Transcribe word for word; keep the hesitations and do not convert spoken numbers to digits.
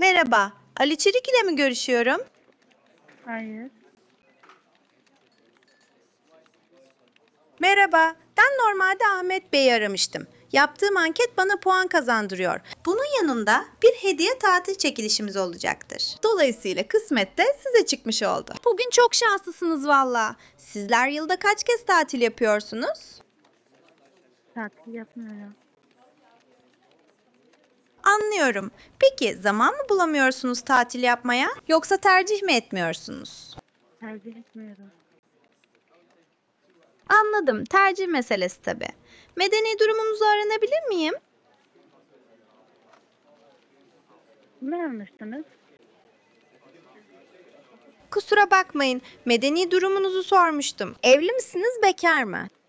Merhaba, Ali Çelik ile mi görüşüyorum? Hayır. Merhaba, ben normalde Ahmet Bey'i aramıştım. Yaptığım anket bana puan kazandırıyor. Bunun yanında bir hediye tatil çekilişimiz olacaktır. Dolayısıyla kısmet de size çıkmış oldu. Bugün çok şanslısınız valla. Sizler yılda kaç kez tatil yapıyorsunuz? Tatil yapmıyorum. Anlıyorum. Peki zaman mı bulamıyorsunuz tatil yapmaya yoksa tercih mi etmiyorsunuz? Tercih etmiyorum. Anladım. Tercih meselesi tabii. Medeni durumunuzu öğrenebilir miyim? Ne almıştınız? Kusura bakmayın. Medeni durumunuzu sormuştum. Evli misiniz, bekar mı?